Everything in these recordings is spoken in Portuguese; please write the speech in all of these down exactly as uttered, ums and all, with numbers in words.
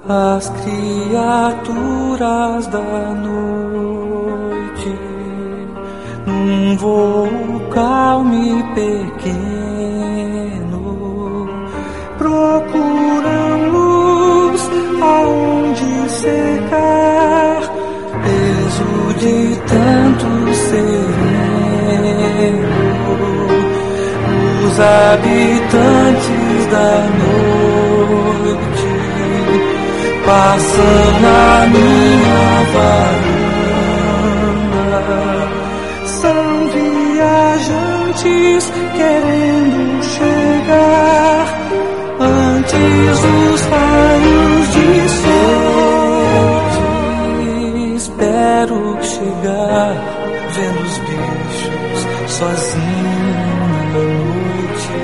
as criaturas da noite, num voo calmo e pequeno, procuram luz aonde secar, peso de tanto sereno. Os habitantes da noite passam na minha varanda, são viajantes querendo chegar antes dos raios de sol. Espero chegar vendo os bichos sozinho na noite.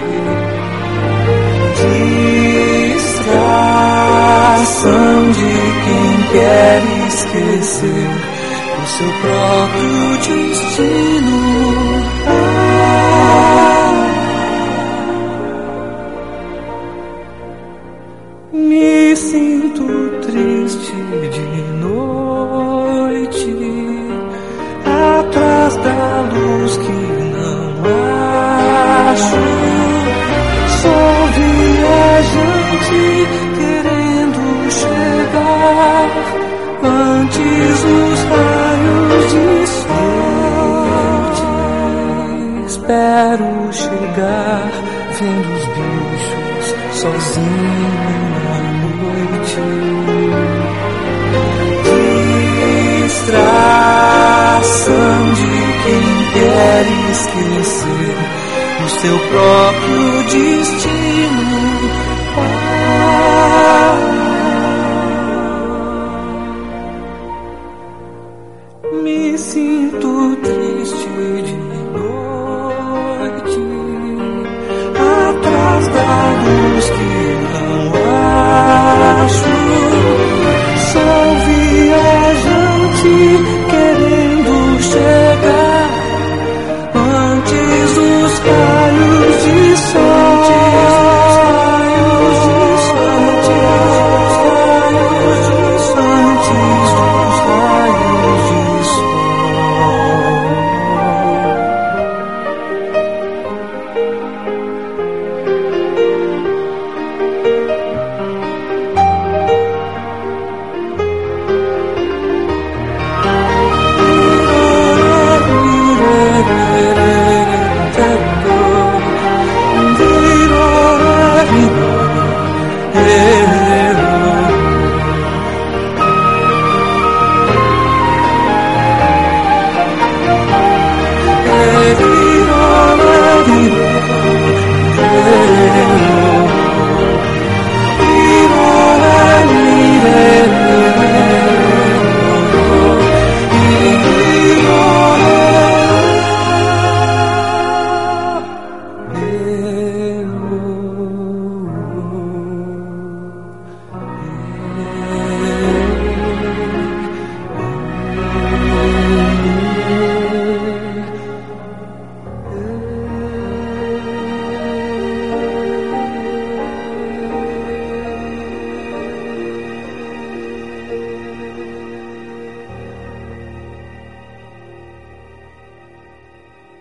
Distração de quem quer esquecer o seu próprio destino. Ah, me sinto triste de noite, atrás da luz que não acho. Sou viajante querendo chegar antes dos raios de sol. Espero chegar vendo os bichos sozinho na noite. Distração de quem quer esquecer o seu próprio destino. Ah, me sinto triste de